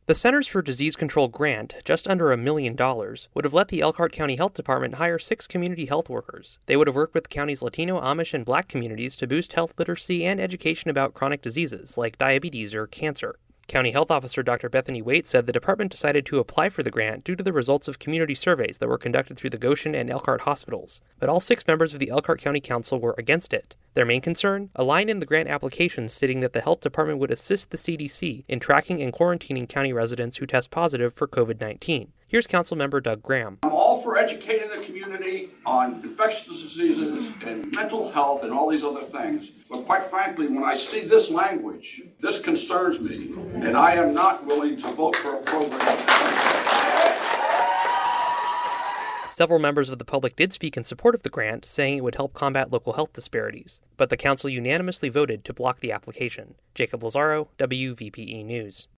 The Centers for Disease Control grant, just under $1 million, would have let the Elkhart County Health Department hire 6 community health workers. They would have worked with the county's Latino, Amish, and Black communities to boost health literacy and education about chronic diseases like diabetes or cancer. County Health Officer Dr. Bethany Waite said the department decided to apply for the grant due to the results of community surveys that were conducted through the Goshen and Elkhart hospitals, but all 6 members of the Elkhart County Council were against it. Their main concern? A line in the grant application stating that the health department would assist the CDC in tracking and quarantining county residents who test positive for COVID-19. Here's Councilmember Doug Graham. I'm all for educating the community on infectious diseases and mental health and all these other things. But quite frankly, when I see this language, this concerns me, and I am not willing to vote for a program. Several members of the public did speak in support of the grant, saying it would help combat local health disparities, but the council unanimously voted to block the application. Jacob Lazaro, WVPE News.